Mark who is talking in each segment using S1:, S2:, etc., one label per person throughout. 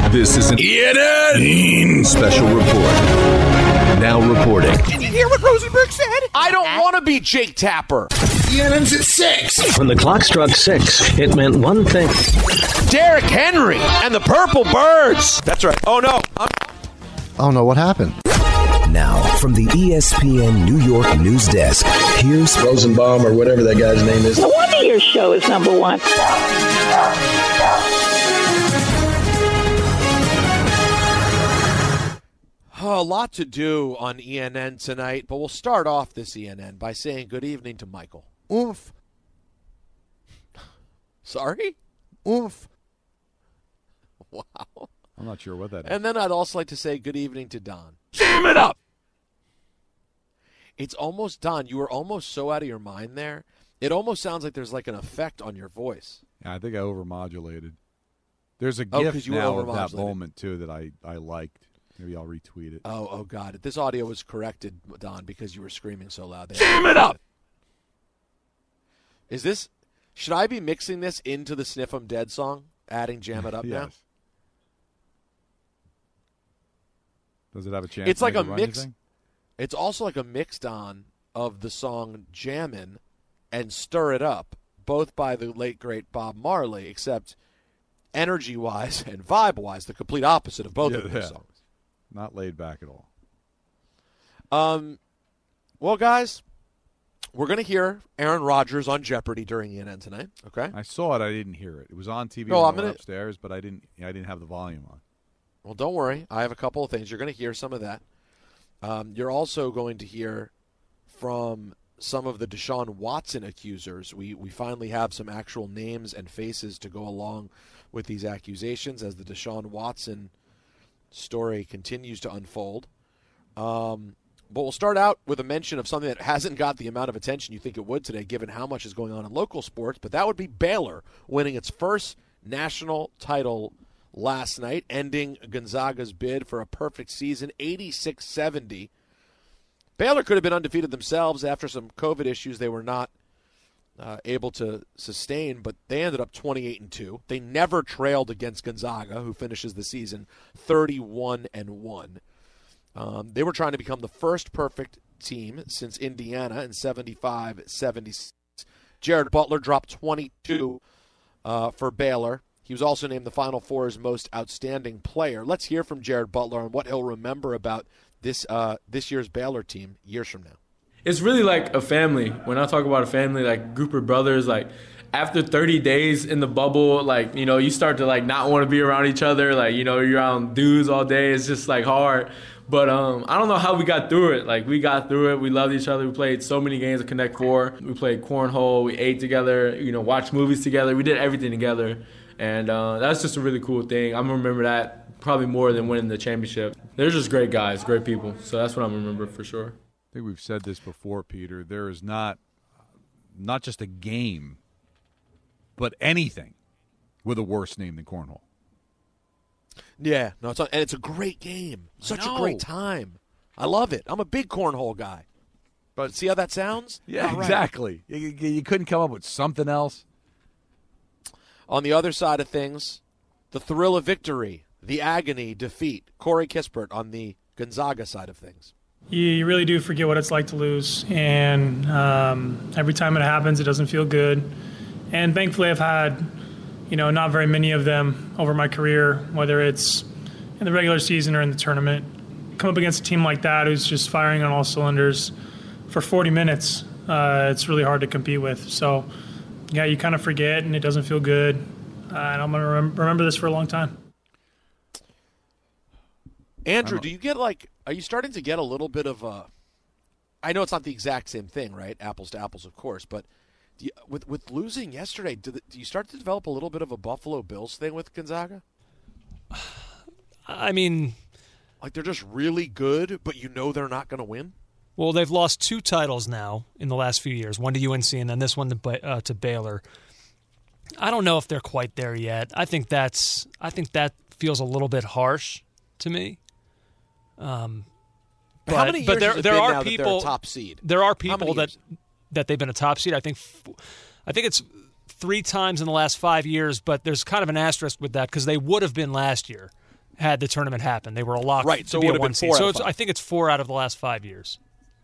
S1: This is an ENN special report. Now reporting.
S2: Did you hear what Rosenberg said? I don't want to be Jake Tapper.
S1: ENN's at 6.
S3: When the clock struck 6, it meant one thing.
S2: Derrick Henry and the Purple Birds. That's right. Oh, no.
S4: Oh, no, what happened?
S5: Now, from the ESPN New York news desk, here's
S6: Rosenbaum or whatever that guy's name is.
S7: No wonder your show is number one.
S2: A lot to do on ENN tonight, but we'll start off this ENN by saying good evening to Michael.
S4: Oof.
S2: Sorry?
S4: Oof.
S2: Wow.
S8: I'm not sure what that is.
S2: And then I'd also like to say good evening to Don.
S8: Jam it up!
S2: It's almost, Don, you were almost so out of your mind there. It almost sounds like there's like an effect on your voice.
S8: Yeah, I think I overmodulated. There's a
S2: 'cause
S8: GIF
S2: you were
S8: now of that
S2: overmodulated.
S8: moment, too, that I liked. Maybe I'll retweet it.
S2: Oh, got it. This audio was corrected, Don, because you were screaming so loud.
S8: Jam it up!
S2: Is this, should I be mixing this into the Sniff 'em Dead song? Adding Jam It Up now?
S8: Yes. Does it have a chance
S2: It's
S8: to
S2: like
S8: make
S2: a
S8: run,
S2: mix.
S8: you think?
S2: It's also like a mix, Don, of the song Jammin' and Stir It Up, both by the late, great Bob Marley, except energy-wise and vibe-wise, the complete opposite of both of those songs.
S8: Not laid back at all.
S2: Well, guys, we're going to hear Aaron Rodgers on Jeopardy during ENN tonight, okay?
S8: I saw it. I didn't hear it. It was on TV
S2: No,
S8: when
S2: I'm
S8: I went
S2: gonna-
S8: upstairs, but I didn't have the volume on.
S2: Well, don't worry. I have a couple of things. You're going to hear some of that. You're also going to hear from some of the Deshaun Watson accusers. We finally have some actual names and faces to go along with these accusations as the Deshaun Watson story continues to unfold. But we'll start out with a mention of something that hasn't got the amount of attention you think it would today, given how much is going on in local sports, but that would be Baylor winning its first national title last night, ending Gonzaga's bid for a perfect season, 86-70. Baylor could have been undefeated themselves after some COVID issues they were not able to sustain, but they ended up 28-2. They never trailed against Gonzaga, who finishes the season 31-1. They were trying to become the first perfect team since Indiana in 75-76. Jared Butler dropped 22 for Baylor. He was also named the Final Four's most outstanding player. Let's hear from Jared Butler on what he'll remember about this year's Baylor team years from now.
S9: It's really like a family. When I talk about a family, like group of brothers, like after 30 days in the bubble, like, you know, you start to like not want to be around each other. Like, you know, you're around dudes all day. It's just like hard. But I don't know how we got through it. Like, we got through it. We loved each other. We played so many games of Connect Four. We played cornhole. We ate together, you know, watched movies together. We did everything together. And that's just a really cool thing. I'm going to remember that probably more than winning the championship. They're just great guys, great people. So that's what I'm going to remember for sure.
S8: I think we've said this before, Peter. There is not just a game, but anything with a worse name than cornhole.
S2: Yeah, no, and it's a great game. Such a great time. I love it. I'm a big cornhole guy. But see how that sounds?
S8: Yeah,
S2: All right.
S8: exactly. You couldn't come up with something else?
S2: On the other side of things, the thrill of victory, the agony, defeat. Corey Kispert on the Gonzaga side of things.
S10: You really do forget what it's like to lose. And every time it happens, it doesn't feel good. And thankfully, I've had, you know, not very many of them over my career, whether it's in the regular season or in the tournament. Come up against a team like that who's just firing on all cylinders for 40 minutes, it's really hard to compete with. So, yeah, you kind of forget, and it doesn't feel good. And I'm going to remember this for a long time.
S2: Andrew, do you get are you starting to get a little bit of a, I know it's not the exact same thing, right? Apples to apples, of course, but with losing yesterday, do you start to develop a little bit of a Buffalo Bills thing with Gonzaga?
S11: I mean,
S2: like they're just really good, but you know they're not going to win?
S11: Well, they've lost 2 titles now in the last few years, one to UNC and then this one to Baylor. I don't know if they're quite there yet. I think that feels a little bit harsh to me.
S2: But how many years has it been now that they're a top seed?
S11: There are people that they've been a top seed. I think it's 3 times in the last 5 years, but there's kind of an asterisk with that because they would have been last year. had the tournament happen. They were a lock
S2: Right, so
S11: to be
S2: it
S11: a
S2: would have
S11: 1
S2: been
S11: seed.
S2: 4 out
S11: So
S2: of 5.
S11: I think it's 4 out of the last 5 years.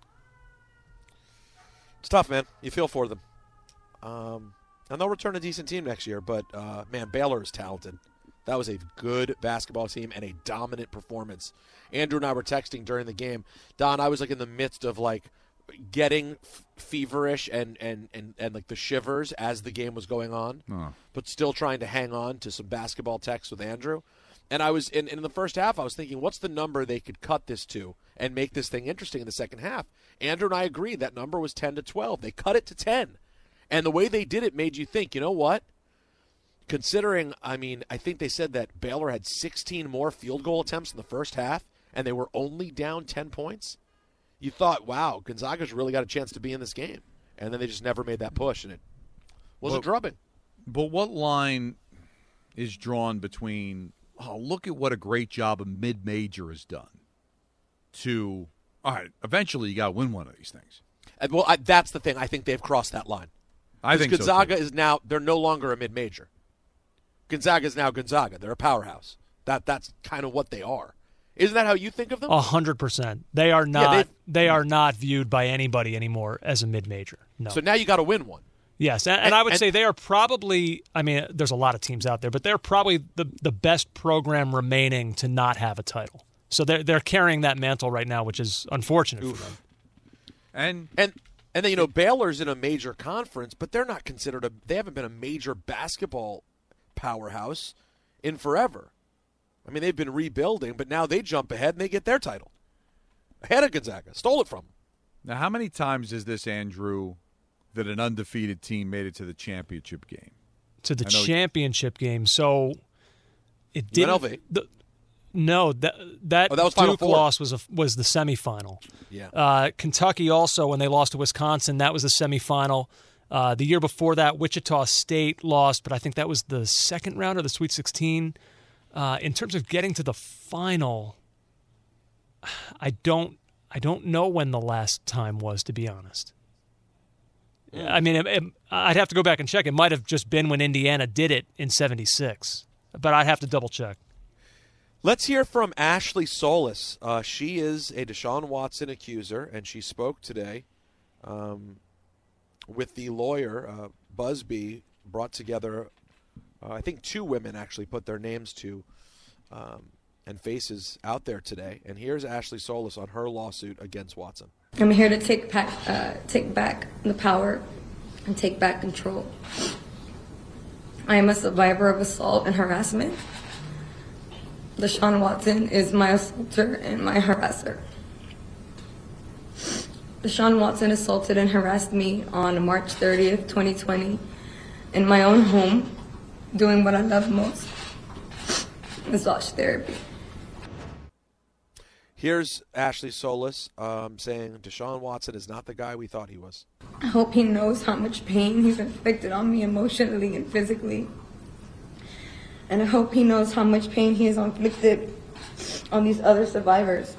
S2: It's tough, man. You feel for them. And they'll return a decent team next year, but, man, Baylor is talented. That was a good basketball team and a dominant performance. Andrew and I were texting during the game. Don, I was like in the midst of like getting feverish and like the shivers as the game was going on, but still trying to hang on to some basketball texts with Andrew. And I was in the first half, I was thinking, what's the number they could cut this to and make this thing interesting in the second half? Andrew and I agreed that number was 10 to 12. They cut it to 10. And the way they did it made you think, you know what? Considering, I mean, I think they said that Baylor had 16 more field goal attempts in the first half, and they were only down 10 points. You thought, wow, Gonzaga's really got a chance to be in this game. And then they just never made that push, and it was a drubbing.
S8: But what line is drawn between, look at what a great job a mid-major has done, to, all right, eventually you got to win one of these things?
S2: Well, that's the thing. I think they've crossed that line.
S8: I think
S2: Gonzaga
S8: so too.
S2: is now, they're no longer a mid-major. Gonzaga is now Gonzaga. They're a powerhouse. That's kind of what they are. Isn't that how you think of them?
S11: 100%. They are not. They are not viewed by anybody anymore as a mid-major. No.
S2: So now you got to win one.
S11: Yes, and I would say they are probably. I mean, there's a lot of teams out there, but they're probably the best program remaining to not have a title. So they're carrying that mantle right now, which is unfortunate for them.
S8: And
S2: then you know Baylor's in a major conference, but they're not considered they haven't been a major basketball powerhouse in forever. I mean, they've been rebuilding, but now they jump ahead and they get their title. Ahead of Gonzaga. Stole it from them.
S8: Now, how many times is this, Andrew, that an undefeated team made it to the championship game?
S11: To the championship game. So it didn't.
S2: UNLV.
S11: That
S2: was Final
S11: Duke
S2: Four.
S11: loss was the semifinal.
S2: Yeah.
S11: Kentucky also, when they lost to Wisconsin, that was the semifinal. The year before that, Wichita State lost, but I think that was the second round of the Sweet 16. In terms of getting to the final, I don't know when the last time was, to be honest. I mean, I'd have to go back and check. It might have just been when Indiana did it in '76, but I'd have to double check.
S2: Let's hear from Ashley Solis. She is a Deshaun Watson accuser, and she spoke today with the lawyer, Busby, brought together, I think 2 women actually put their names to and faces out there today. And here's Ashley Solis on her lawsuit against Watson.
S12: I'm here to take back the power and take back control. I am a survivor of assault and harassment. Deshaun Watson is my assaulter and my harasser. Deshaun Watson assaulted and harassed me on March 30th, 2020, in my own home, doing what I love most, massage therapy.
S2: Here's Ashley Solis saying Deshaun Watson is not the guy we thought he was.
S12: I hope he knows how much pain he's inflicted on me emotionally and physically. And I hope he knows how much pain he has inflicted on these other survivors.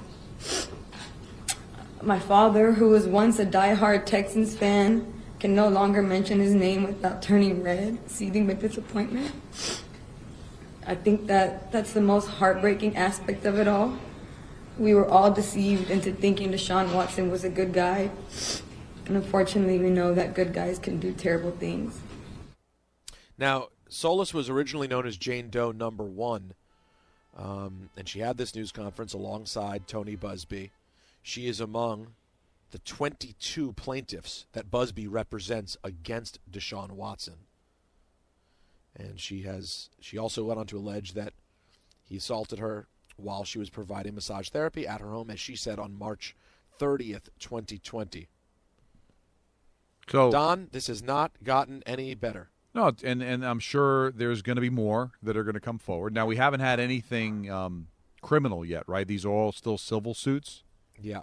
S12: My father, who was once a diehard Texans fan, can no longer mention his name without turning red, seething with disappointment. I think that's the most heartbreaking aspect of it all. We were all deceived into thinking Deshaun Watson was a good guy. And unfortunately, we know that good guys can do terrible things.
S2: Now, Solis was originally known as Jane Doe number 1, and she had this news conference alongside Tony Busby. She is among the 22 plaintiffs that Busby represents against Deshaun Watson. And she also went on to allege that he assaulted her while she was providing massage therapy at her home, as she said, on March 30th, 2020.
S8: So,
S2: Don, this has not gotten any better.
S8: No, and I'm sure there's going to be more that are going to come forward. Now, we haven't had anything criminal yet, right? These are all still civil suits?
S2: Yeah.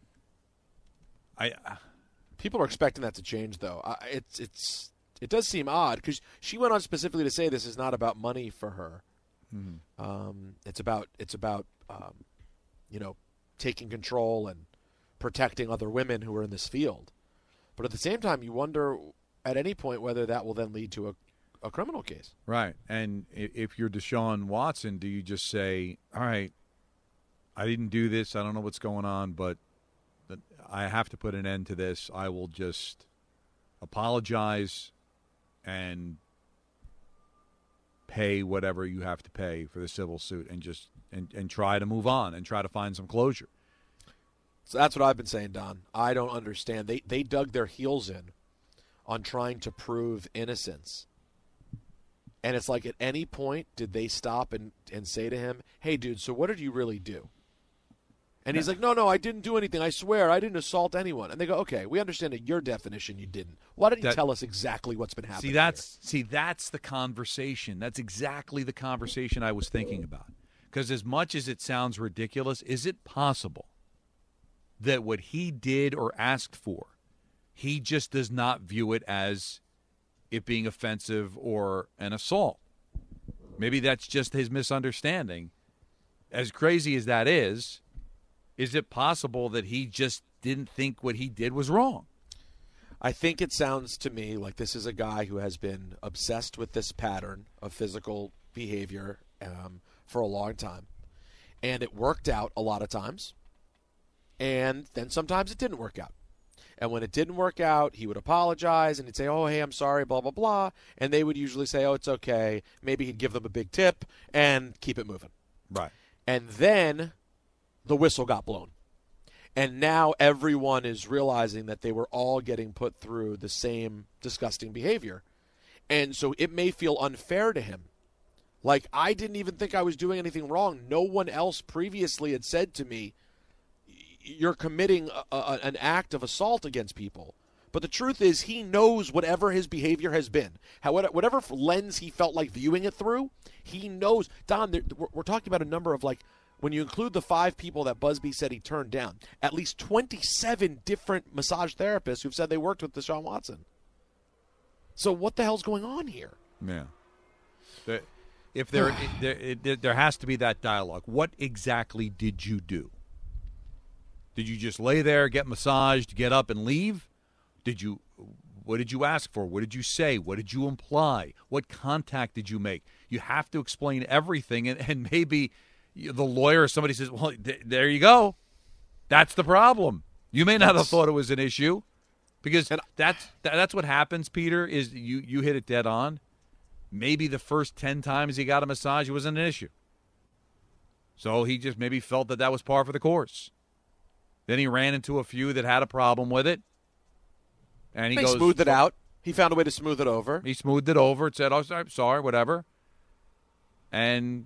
S2: People are expecting that to change, though. It does seem odd, because she went on specifically to say this is not about money for her. Mm-hmm. It's about taking control and protecting other women who are in this field. But at the same time, you wonder at any point whether that will then lead to a criminal case.
S8: Right. And if you're Deshaun Watson, do you just say, all right, I didn't do this, I don't know what's going on, but I have to put an end to this. I will just apologize and pay whatever you have to pay for the civil suit and just and try to move on and try to find some closure.
S2: So that's what I've been saying, Don. I don't understand. They dug their heels in on trying to prove innocence. And it's like, at any point did they stop and say to him, hey, dude, so what did you really do? And he's like, no, I didn't do anything. I swear, I didn't assault anyone. And they go, okay, we understand that your definition you didn't. Why didn't you tell us exactly what's been happening?
S8: That's the conversation. That's exactly the conversation I was thinking about. Because as much as it sounds ridiculous, is it possible that what he did or asked for, he just does not view it as it being offensive or an assault? Maybe that's just his misunderstanding. As crazy as that is it possible that he just didn't think what he did was wrong?
S2: I think it sounds to me like this is a guy who has been obsessed with this pattern of physical behavior for a long time. And it worked out a lot of times. And then sometimes it didn't work out. And when it didn't work out, he would apologize and he'd say, oh, hey, I'm sorry, blah, blah, blah. And they would usually say, oh, it's okay. Maybe he'd give them a big tip and keep it moving.
S8: Right.
S2: And then the whistle got blown. And now everyone is realizing that they were all getting put through the same disgusting behavior. And so it may feel unfair to him. Like, I didn't even think I was doing anything wrong. No one else previously had said to me, you're committing an act of assault against people. But the truth is, he knows whatever his behavior has been, whatever lens he felt like viewing it through, he knows. Don, we're talking about a number of, like, when you include the 5 people that Busby said he turned down, at least 27 different massage therapists who've said they worked with Deshaun Watson. So what the hell's going on here?
S8: Yeah. If there has to be that dialogue. What exactly did you do? Did you just lay there, get massaged, get up and leave? What did you ask for? What did you say? What did you imply? What contact did you make? You have to explain everything, and maybe the lawyer or somebody says, well, there you go. That's the problem. You may not have thought it was an issue, because that's what happens, Peter, is you hit it dead on. Maybe the first 10 times he got a massage, it wasn't an issue. So he just maybe felt that was par for the course. Then he ran into a few that had a problem with it. And he
S2: smoothed it out. He found a way to smooth it over.
S8: He smoothed it over. It said, oh, sorry, whatever. And,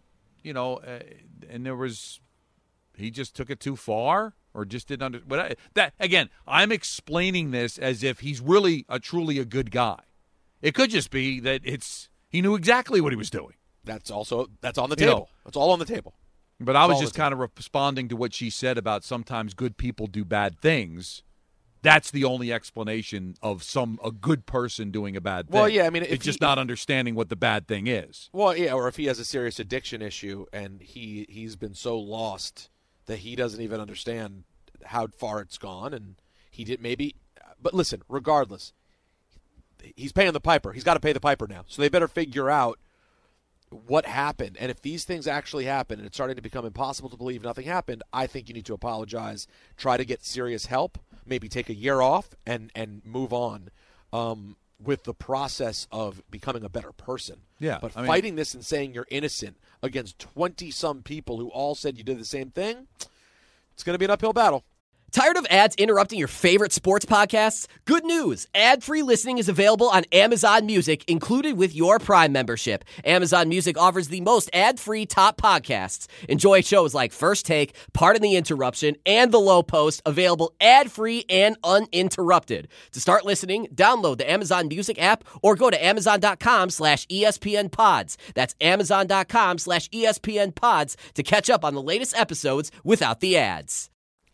S8: and there was, he just took it too far or just didn't understand. Again, I'm explaining this as if he's really truly a good guy. It could just be that he knew exactly what he was doing.
S2: That's on the table. That's all on the table.
S8: But I was just kind of responding to what she said about sometimes good people do bad things. That's the only explanation of a good person doing a bad thing.
S2: Well, yeah, I mean,
S8: it's just not understanding what the bad thing is.
S2: Well, yeah, or if he has a serious addiction issue and he's been so lost that he doesn't even understand how far it's gone, and he did maybe. But listen, regardless, he's paying the piper. He's got to pay the piper now. So they better figure out what happened. And if these things actually happen and it's starting to become impossible to believe nothing happened, I think you need to apologize, try to get serious help, maybe take a year off and move on with the process of becoming a better person.
S8: Yeah,
S2: but fighting this and saying you're innocent against 20-some people who all said you did the same thing, it's going to be an uphill battle.
S13: Tired of ads interrupting your favorite sports podcasts? Good news! Ad-free listening is available on Amazon Music, included with your Prime membership. Amazon Music offers the most ad-free top podcasts. Enjoy shows like First Take, Pardon the Interruption, and The Low Post, available ad-free and uninterrupted. To start listening, download the Amazon Music app or go to amazon.com/ESPNpods. That's amazon.com/ESPNpods to catch up on the latest episodes without the ads.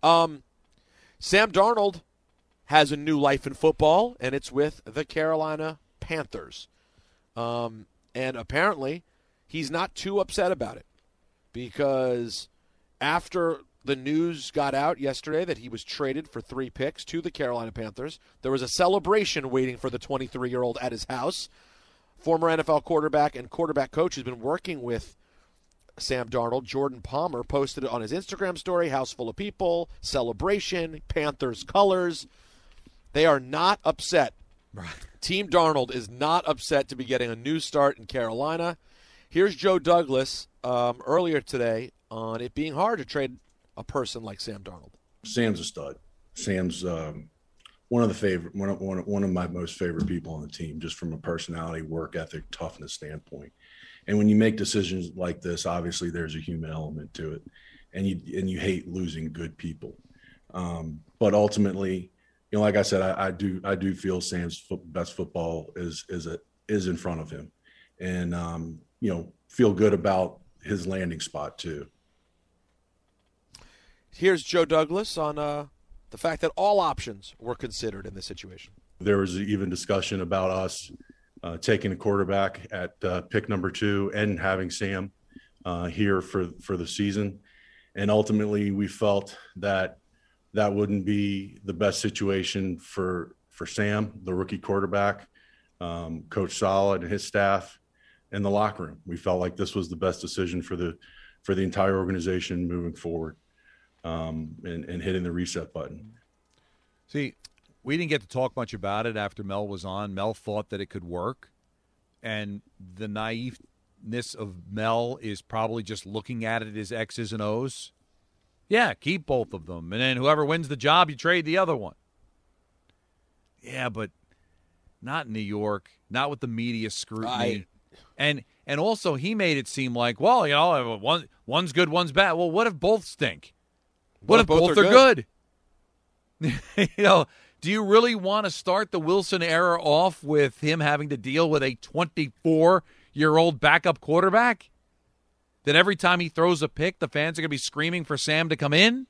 S2: Sam Darnold has a new life in football, and it's with the Carolina Panthers. And apparently, he's not too upset about it, because after the news got out yesterday that he was traded for 3 picks to the Carolina Panthers, there was a celebration waiting for the 23-year-old at his house. former NFL quarterback and quarterback coach who's been working with Sam Darnold, Jordan Palmer, posted it on his Instagram story, house full of people, celebration, Panthers colors. They are not upset.
S8: Right.
S2: Team Darnold is not upset to be getting a new start in Carolina. Here's Joe Douglas earlier today on it being hard to trade a person like Sam Darnold.
S14: Sam's a stud. Sam's one of my most favorite people on the team, just from a personality, work ethic, toughness standpoint. And when you make decisions like this, obviously there's a human element to it, and you hate losing good people. But ultimately, like I said, I do feel Sam's best football is in front of him, and feel good about his landing spot too.
S2: Here's Joe Douglas on the fact that all options were considered in this situation.
S14: There was even discussion about us taking a quarterback at pick number 2 and having Sam here for the season. And ultimately we felt that wouldn't be the best situation for Sam, the rookie quarterback, Coach Solid and his staff, and the locker room. We felt like this was the best decision for the entire organization moving forward. And hitting the reset button.
S8: See, we didn't get to talk much about it after Mel was on. Mel thought that it could work, and the naiveness of Mel is probably just looking at it as X's and O's. Yeah, keep both of them, and then whoever wins the job, you trade the other one. Yeah, but not in New York, not with the media scrutiny. And also he made it seem like, well, one's good, one's bad. Well, what if both stink? What if both are good? Do you really want to start the Wilson era off with him having to deal with a 24-year-old backup quarterback? That every time he throws a pick, the fans are going to be screaming for Sam to come in?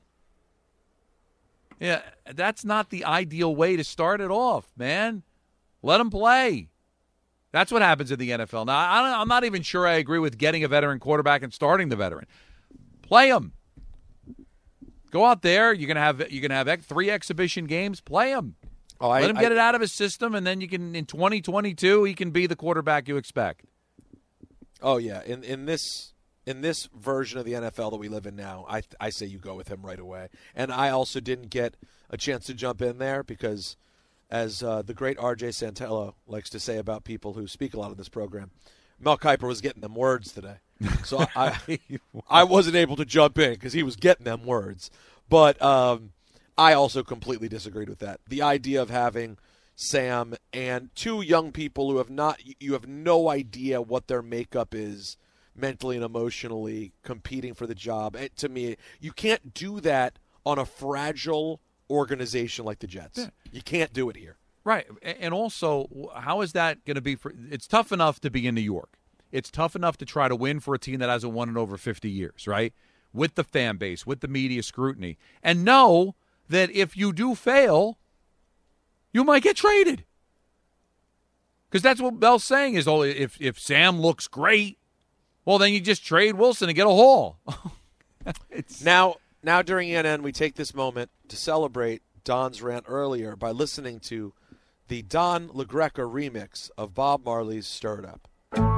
S8: Yeah, that's not the ideal way to start it off, man. Let him play. That's what happens in the NFL. Now, I'm not even sure I agree with getting a veteran quarterback and starting the veteran. Play him. Go out there. You're gonna have 3 exhibition games. Play him. Let him get it out of his system, and then you can in 2022 he can be the quarterback you expect.
S2: Oh yeah, in this version of the NFL that we live in now, I say you go with him right away. And I also didn't get a chance to jump in there because, as the great R.J. Santello likes to say about people who speak a lot on this program, Mel Kiper was getting them words today. So I wasn't able to jump in because he was getting them words. But I also completely disagreed with that. The idea of having Sam and 2 young people who you have no idea what their makeup is mentally and emotionally competing for the job. To me, you can't do that on a fragile organization like the Jets. Yeah. You can't do it here.
S8: Right. And also, how is that going to be it's tough enough to be in New York. It's tough enough to try to win for a team that hasn't won in over 50 years, right? With the fan base, with the media scrutiny. And know that if you do fail, you might get traded. Because that's what Mel's saying is, if Sam looks great, well, then you just trade Wilson and get a haul.
S2: Now during ENN, we take this moment to celebrate Don's rant earlier by listening to the Don LaGreca remix of Bob Marley's Stir It Up.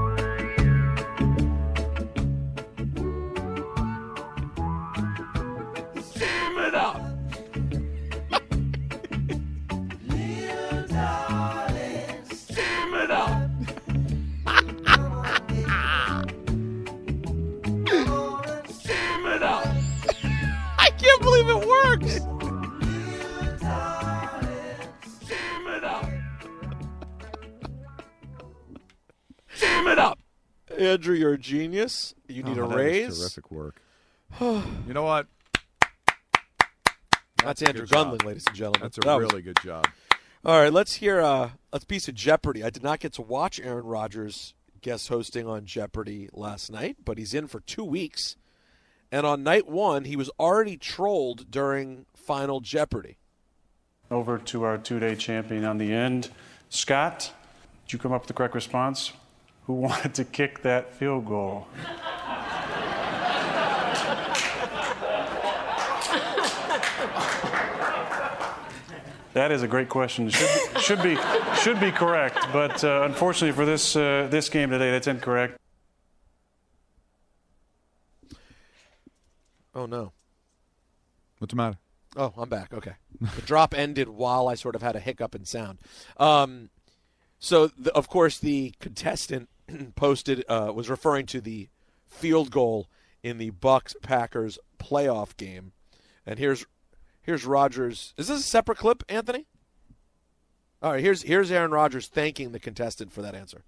S8: I can't believe it works.
S2: Sum it up. Andrew, you're a genius. You need a raise.
S8: Terrific work. You know what?
S2: That's Andrew Gunling, ladies and gentlemen.
S8: That's a really good job.
S2: All right, let's hear a piece of Jeopardy. I did not get to watch Aaron Rodgers guest hosting on Jeopardy last night, but he's in for 2 weeks. And on night 1, he was already trolled during Final Jeopardy.
S15: Over to our 2-day champion on the end. Scott, did you come up with the correct response? Who wanted to kick that field goal? That is a great question. Should be correct, but unfortunately for this game today, that's incorrect.
S2: Oh no.
S8: What's the matter?
S2: Oh, I'm back. Okay. The drop ended while I sort of had a hiccup in sound. So of course the contestant posted was referring to the field goal in the Bucs-Packers playoff game, and here's Rodgers. Is this a separate clip, Anthony? All right, here's Aaron Rodgers thanking the contestant for that answer.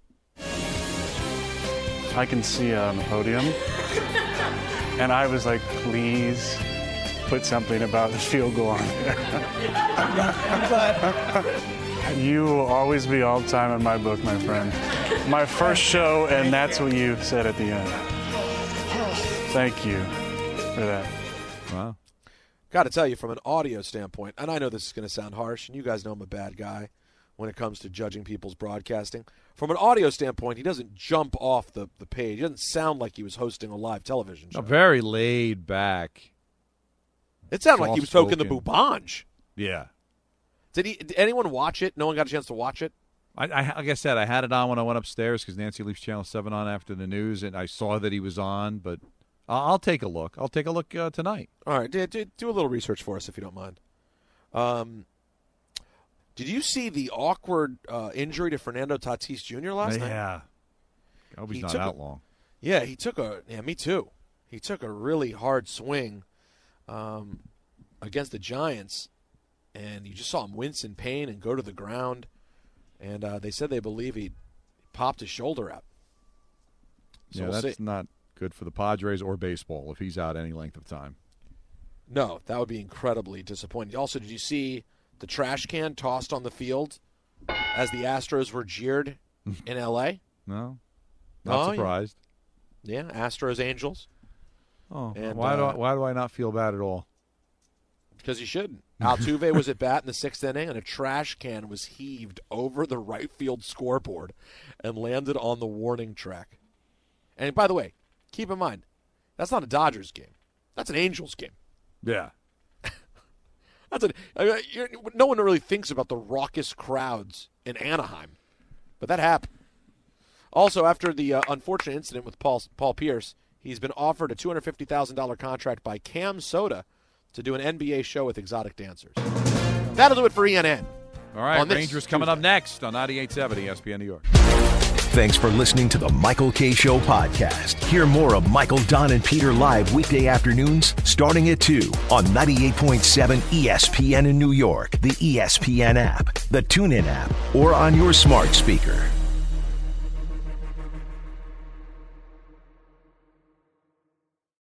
S15: I can see it on the podium, and I was like, please put something about the field goal on there.
S16: I'm glad.
S15: You will always be all time in my book, my friend. My first show, and that's what you said at the end. Thank you for that.
S8: Wow.
S2: Got to tell you, from an audio standpoint, and I know this is going to sound harsh, and you guys know I'm a bad guy when it comes to judging people's broadcasting. From an audio standpoint, he doesn't jump off the page. He doesn't sound like he was hosting a live television show.
S8: Very laid back.
S2: It sounded like he was poking the Boubange.
S8: Yeah.
S2: Did anyone watch it? No one got a chance to watch it?
S8: Like I said, I had it on when I went upstairs because Nancy leaves Channel 7 on after the news, and I saw that he was on, but I'll take a look. I'll take a look tonight.
S2: All right. Do a little research for us if you don't mind. Did you see the awkward injury to Fernando Tatis Jr. last night?
S8: Yeah. I hope he's not out long.
S2: Yeah, me too. He took a really hard swing against the Giants, and you just saw him wince in pain and go to the ground. And they said they believe he popped his shoulder out. So
S8: yeah,
S2: we'll
S8: that's
S2: see.
S8: not good for the Padres or baseball if he's out any length of time.
S2: No, that would be incredibly disappointing. Also, did you see the trash can tossed on the field as the Astros were jeered in L.A.?
S8: No. Not surprised.
S2: Yeah, Astros Angels.
S8: Oh,
S2: and,
S8: why do I not feel bad at all?
S2: Because you shouldn't. Altuve was at bat in the 6th inning, and a trash can was heaved over the right field scoreboard and landed on the warning track. And by the way, keep in mind, that's not a Dodgers game. That's an Angels game.
S8: Yeah.
S2: No one really thinks about the raucous crowds in Anaheim, but that happened. Also, after the unfortunate incident with Paul Pierce, he's been offered a $250,000 contract by Cam Soda to do an NBA show with exotic dancers. That'll do it for ENN.
S8: All right, Rangers coming up next on 98.7 ESPN New York.
S5: Thanks for listening to the Michael Kay Show podcast. Hear more of Michael, Don, and Peter live weekday afternoons starting at 2 on 98.7 ESPN in New York, the ESPN app, the TuneIn app, or on your smart speaker.